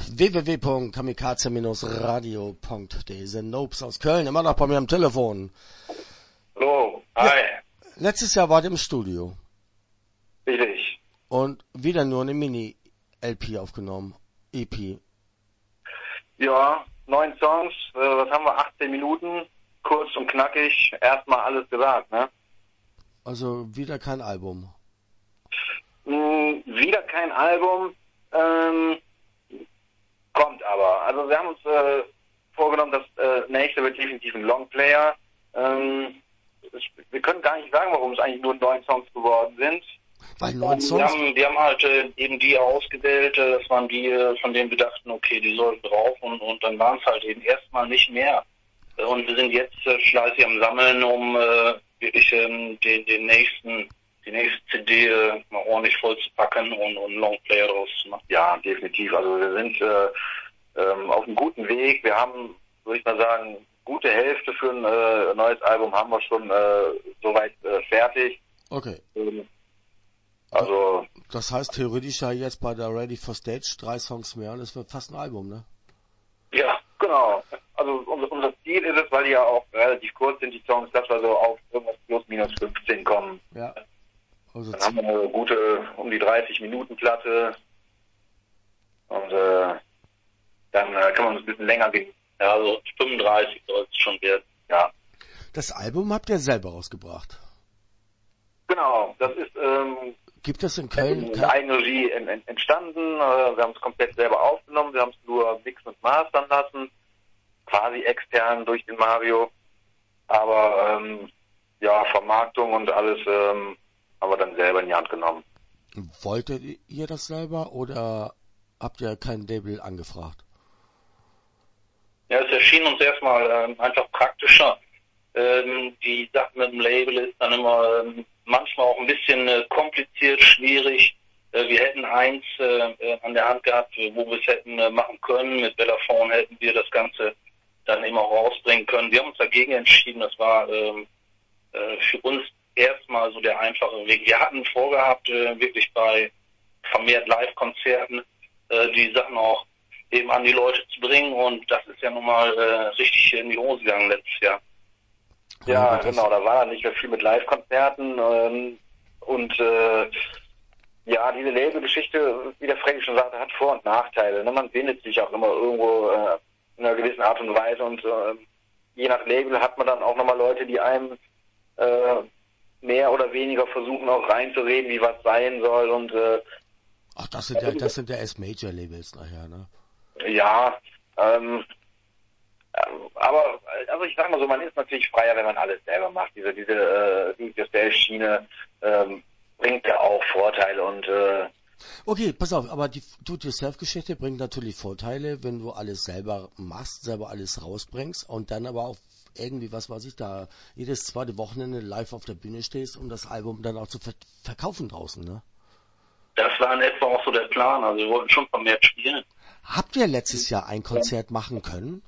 www.kamikaze-radio.de sind Nopes aus Köln, immer noch bei mir am Telefon. Hallo, hi. Ja, letztes Jahr wart ihr im Studio. Richtig. Und wieder nur eine Mini-LP aufgenommen, EP. Ja, 9 Songs, was haben wir, 18 Minuten, kurz und knackig, erstmal alles gesagt, ne? Also wieder kein Album. Wieder kein Album, kommt aber. Also wir haben uns vorgenommen, das nächste wird definitiv ein Longplayer. Wir können gar nicht sagen, warum es eigentlich nur 9 Songs geworden sind. Weil 9 Songs? Wir haben halt eben die ausgewählt, das waren die, von denen wir dachten, okay, die sollten drauf und dann waren es halt eben erstmal nicht mehr. Und wir sind jetzt fleißig am Sammeln, um wirklich die nächste CD mal ordentlich voll zu packen und einen Longplayer draus zu machen. Ja, definitiv. Also wir sind auf einem guten Weg. Wir haben, würde ich mal sagen, gute Hälfte für ein neues Album haben wir schon soweit fertig. Okay. Also das heißt theoretisch ja jetzt bei der Ready for Stage 3 Songs mehr und es wird fast ein Album, ne? Ja, genau. Also unser Ziel ist es, weil die ja auch relativ kurz sind, die Songs, dass wir so auf irgendwas plus minus 15 kommen. Ja. Also dann haben wir eine gute um die 30 Minuten Platte und dann kann man uns ein bisschen länger gehen. Ja, also 35 soll es schon werden. Ja. Das Album habt ihr selber rausgebracht? Genau, das ist gibt es in Köln in Eigenregie entstanden. Wir haben es komplett selber aufgenommen. Wir haben es nur mixen und mastern lassen, quasi extern durch den Mario. Aber ja, Vermarktung und alles haben wir dann selber in die Hand genommen. Wolltet ihr das selber oder habt ihr kein Label angefragt? Ja, es erschien uns erstmal einfach praktischer. Die Sache mit dem Label ist dann immer manchmal auch ein bisschen kompliziert, schwierig. Wir hätten eins an der Hand gehabt, wo wir es hätten machen können. Mit Bellaphone hätten wir das Ganze dann immer rausbringen können. Wir haben uns dagegen entschieden. Das war für uns erstmal so der einfache Weg. Wir hatten vorgehabt, wirklich bei vermehrt Live-Konzerten die Sachen auch eben an die Leute zu bringen. Und das ist ja nun mal richtig in die Hose gegangen letztes Jahr. Ja, genau, da war dann nicht mehr viel mit Live-Konzerten und ja, diese Label-Geschichte, wie der Freddy schon sagte, hat Vor- und Nachteile. Ne? Man bindet sich auch immer irgendwo in einer gewissen Art und Weise und je nach Label hat man dann auch nochmal Leute, die einem mehr oder weniger versuchen auch reinzureden, wie was sein soll und ach, das sind ja erst Major-Labels nachher, ne? Ja, aber also ich sag mal so, man ist natürlich freier, wenn man alles selber macht. Diese Do-it-yourself-Schiene bringt ja auch Vorteile und okay, pass auf, aber die Do-it-yourself-Geschichte bringt natürlich Vorteile, wenn du alles selber machst, selber alles rausbringst und dann aber auch irgendwie, was weiß ich, da jedes zweite Wochenende live auf der Bühne stehst, um das Album dann auch zu verkaufen draußen, ne? Das war in etwa auch so der Plan, also wir wollten schon vermehrt spielen. Habt ihr letztes Jahr ein Konzert machen können?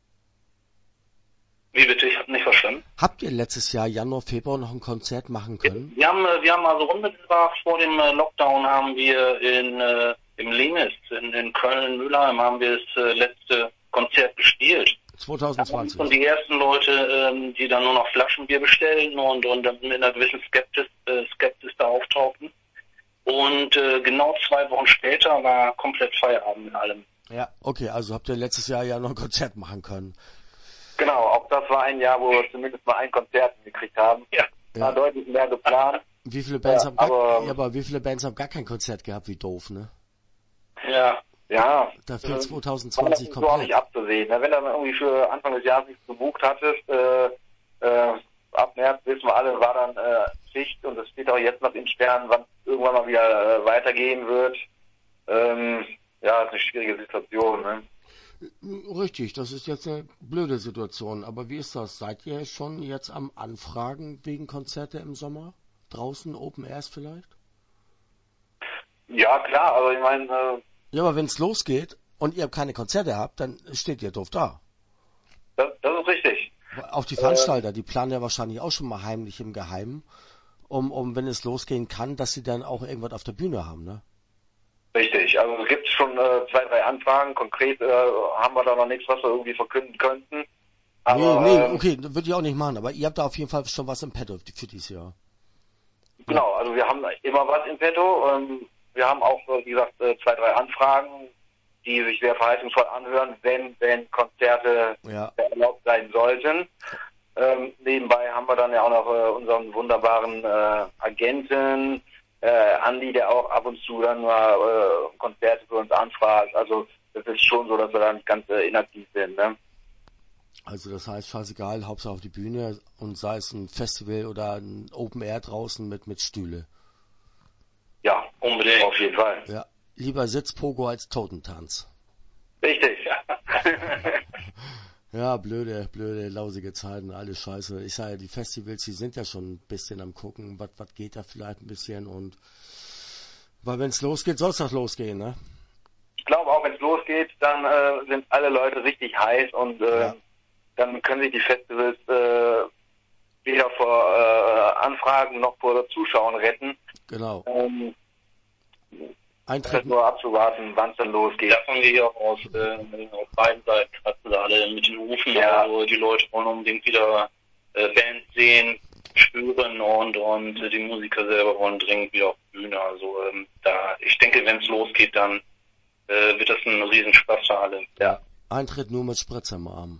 Wie bitte? Ich habe nicht verstanden. Habt ihr letztes Jahr Januar, Februar noch ein Konzert machen können? Wir haben also unmittelbar vor dem Lockdown haben wir im Limes in Köln-Mülheim haben wir das letzte Konzert gespielt. 2020. Und die ersten Leute, die dann nur noch Flaschenbier bestellen und dann mit einer gewissen Skepsis da auftauchten. Und genau 2 Wochen später war komplett Feierabend in allem. Ja, okay, also habt ihr letztes Jahr ja noch ein Konzert machen können. Genau, auch das war ein Jahr, wo wir zumindest mal ein Konzert gekriegt haben. Ja. War deutlich mehr geplant. Wie viele Bands aber wie viele Bands haben gar kein Konzert gehabt, wie doof, ne? Ja. Ja. Dafür 2020 komplett. Das ist auch nicht abzusehen. Wenn du dann irgendwie für Anfang des Jahres nichts gebucht hattest, ab März, wissen wir alle, war dann Schicht und es steht auch jetzt noch in Sternen, wann es irgendwann mal wieder weitergehen wird. Ja, ist eine schwierige Situation, ne? Richtig, das ist jetzt eine blöde Situation. Aber wie ist das? Seid ihr schon jetzt am Anfragen wegen Konzerte im Sommer? Draußen, Open Airs vielleicht? Ja, klar, aber ich meine... ja, aber wenn es losgeht und ihr keine Konzerte habt, dann steht ihr doof da. Das ist richtig. Auch die Veranstalter, die planen ja wahrscheinlich auch schon mal heimlich im Geheimen, um wenn es losgehen kann, dass sie dann auch irgendwas auf der Bühne haben, ne? Richtig. Richtig, also es gibt schon 2, 3 Anfragen. Konkret haben wir da noch nichts, was wir irgendwie verkünden könnten. Aber, nee, okay, würde ich auch nicht machen, aber ihr habt da auf jeden Fall schon was im Petto für dieses Jahr. Genau, also wir haben immer was im Petto. Wir haben auch, wie gesagt, 2, 3 Anfragen, die sich sehr verheißungsvoll anhören, wenn Konzerte erlaubt sein sollten. Nebenbei haben wir dann ja auch noch unseren wunderbaren Agenten, Andi, der auch ab und zu dann mal Konzerte für uns anfragt. Also das ist schon so, dass wir da nicht ganz inaktiv sind. Ne? Also das heißt, scheißegal, Hauptsache auf die Bühne und sei es ein Festival oder ein Open Air draußen mit Stühle. Ja, unbedingt. Auf jeden Fall. Ja, lieber Sitzpogo als Totentanz. Richtig. Ja, blöde, lausige Zeiten, alles scheiße. Ich sage ja, die Festivals, die sind ja schon ein bisschen am gucken, was geht da vielleicht ein bisschen und weil wenn es losgeht, soll es doch losgehen, ne? Ich glaube auch, wenn es losgeht, dann sind alle Leute richtig heiß und dann können sich die Festivals weder vor Anfragen noch vor Zuschauern retten. Genau. Eintritt nur abzuwarten, wann es dann losgeht. Davon gehe ich auch aus. Auf beiden Seiten kratzen sie alle mit den Hufen. Ja. Also die Leute wollen unbedingt wieder Bands sehen, spüren und die Musiker selber wollen dringend wieder auf die Bühne. Also ich denke, wenn es losgeht, dann wird das ein Riesenspaß für alle. Ja. Eintritt nur mit Spritze im Arm.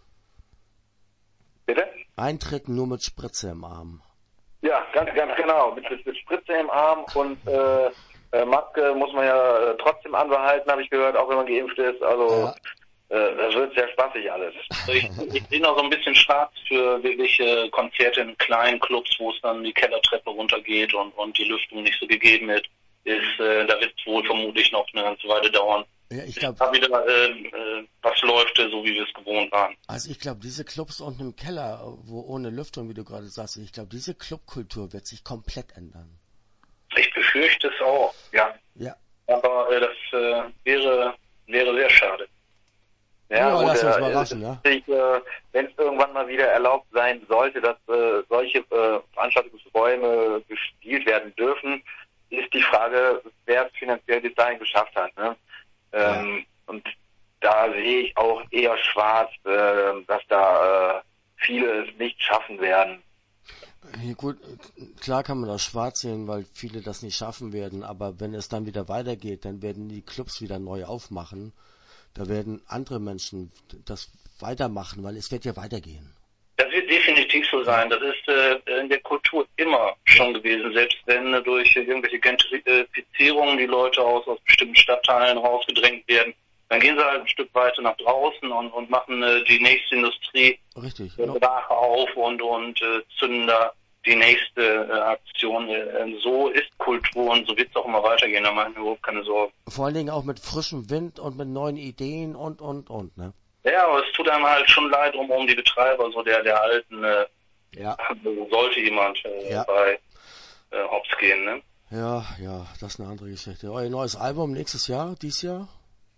Bitte? Eintritt nur mit Spritze im Arm. Ja, ganz genau. Mit Spritze im Arm und Maske muss man ja trotzdem anbehalten, habe ich gehört, auch wenn man geimpft ist. Also das wird sehr spaßig alles. Ich sehe noch so ein bisschen schwarz für wirklich Konzerte in kleinen Clubs, wo es dann die Kellertreppe runtergeht und die Lüftung nicht so gegeben ist. Da wird es wohl vermutlich noch eine ganze Weile dauern. Ja, ich glaube, wieder was läuft, so wie wir es gewohnt waren. Also ich glaube, diese Clubs unten im Keller, wo ohne Lüftung, wie du gerade sagst, ich glaube, diese Clubkultur wird sich komplett ändern. Ich befürchte es auch, ja. Aber das wäre sehr schade. Ja, lass uns mal überraschen, ja. Wenn es irgendwann mal wieder erlaubt sein sollte, dass solche Veranstaltungsräume bespielt werden dürfen, ist die Frage, wer es finanziell bis dahin geschafft hat. Ne? Und da sehe ich auch eher schwarz, dass da viele es nicht schaffen werden. Ja, gut, klar kann man das schwarz sehen, weil viele das nicht schaffen werden, aber wenn es dann wieder weitergeht, dann werden die Clubs wieder neu aufmachen. Da werden andere Menschen das weitermachen, weil es wird ja weitergehen. Das wird definitiv so sein. Das ist in der Kultur immer schon gewesen. Selbst wenn durch irgendwelche Gentrifizierungen die Leute aus bestimmten Stadtteilen rausgedrängt werden, dann gehen sie halt ein Stück weiter nach draußen und machen die nächste Industrie auf und zünden da die nächste Aktion. So ist Kultur und so wird es auch immer weitergehen. Da machen wir überhaupt keine Sorgen. Vor allen Dingen auch mit frischem Wind und mit neuen Ideen und, ne? Ja, aber es tut einem halt schon leid um die Betreiber, so der alten, sollte jemand bei Hops gehen, ne? Ja, das ist eine andere Geschichte. Euer neues Album nächstes Jahr, dieses Jahr?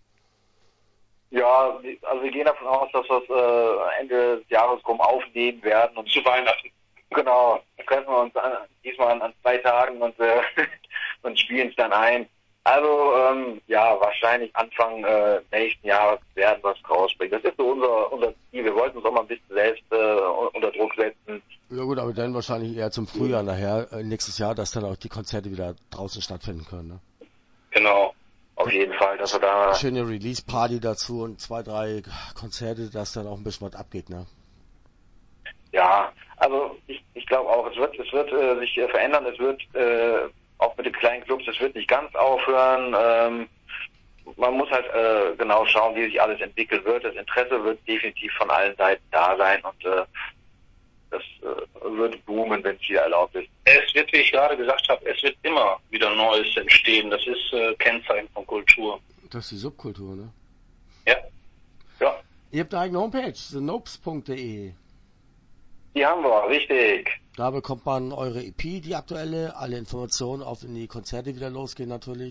Ja, also wir gehen davon aus, dass wir es Ende des Jahres aufnehmen werden. Und zu Weihnachten. Genau, da treffen wir uns diesmal an 2 Tagen und spielen es dann ein. Also, wahrscheinlich Anfang nächsten Jahres werden wir es rausbringen. Das ist so unser Ziel. Wir wollten uns auch mal ein bisschen selbst unter Druck setzen. Ja gut, aber dann wahrscheinlich eher zum Frühjahr nachher, nächstes Jahr, dass dann auch die Konzerte wieder draußen stattfinden können, ne? Genau, auf jeden Fall, dass wir da... Schöne Release-Party dazu und 2, 3 Konzerte, dass dann auch ein bisschen was abgeht, ne? Ja, also ich glaube auch, es wird sich verändern, es wird auch mit den kleinen Clubs, es wird nicht ganz aufhören. Man muss halt genau schauen, wie sich alles entwickeln wird. Das Interesse wird definitiv von allen Seiten da sein und das wird boomen, wenn es wieder erlaubt ist. Es wird, wie ich gerade gesagt habe, es wird immer wieder Neues entstehen. Das ist Kennzeichen von Kultur. Das ist die Subkultur, ne? Ja. Ihr habt eine eigene Homepage, thenopes.de. Die haben wir, richtig. Da bekommt man eure EP, die aktuelle, alle Informationen, auf wenn die Konzerte wieder losgehen natürlich.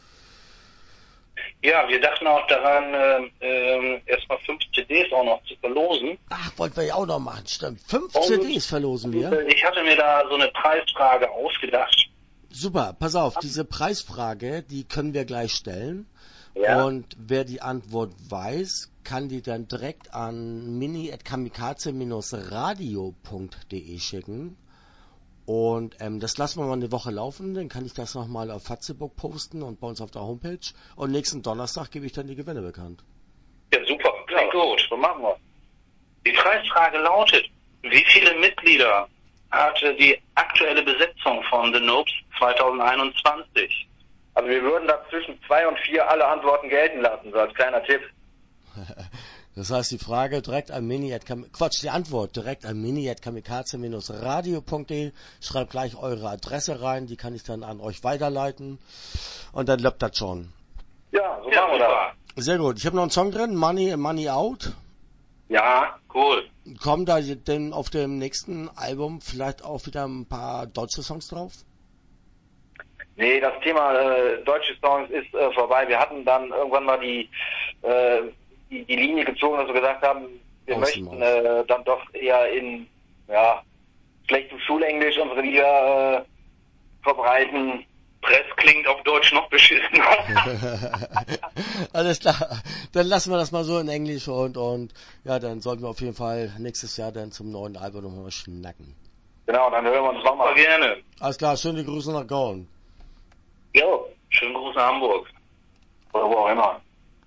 Ja, wir dachten auch daran, erstmal 5 CDs auch noch zu verlosen. Ach, wollten wir ja auch noch machen, stimmt. 5 CDs verlosen wir. Ich hatte mir da so eine Preisfrage ausgedacht. Super, pass auf, diese Preisfrage, die können wir gleich stellen. Ja. Und wer die Antwort weiß, kann die dann direkt an mini@kamikaze-radio.de schicken. Und das lassen wir mal eine Woche laufen, dann kann ich das nochmal auf Facebook posten und bei uns auf der Homepage. Und nächsten Donnerstag gebe ich dann die Gewinne bekannt. Ja, super, klingt gut. So machen wir. Die Preisfrage lautet, wie viele Mitglieder hatte die aktuelle Besetzung von The Noobs 2021? Also wir würden da zwischen 2 und 4 alle Antworten gelten lassen, so als kleiner Tipp. Das heißt, die Frage direkt an die Antwort direkt an mini@kamikaze-radio.de. Schreibt gleich eure Adresse rein, die kann ich dann an euch weiterleiten. Und dann läuft das schon. Ja, so machen wir das. Sehr gut. Ich habe noch einen Song drin, Money Out. Ja, Cool. Kommen da denn auf dem nächsten Album vielleicht auch wieder ein paar deutsche Songs drauf? nee, das Thema deutsche Songs ist vorbei. Wir hatten dann irgendwann mal die Linie gezogen, dass wir gesagt haben, wir möchten dann doch eher in schlechtem Schulenglisch unsere Lieder verbreiten. Press klingt auf Deutsch noch beschissener. Alles klar. Dann lassen wir das mal so in Englisch und ja, dann sollten wir auf jeden Fall nächstes Jahr dann zum neuen Album nochmal schnacken. Genau, dann hören wir uns nochmal. Gerne. Alles klar, schöne Grüße nach Gauen. Jo, schönen Gruß nach Hamburg. Oder wo auch immer.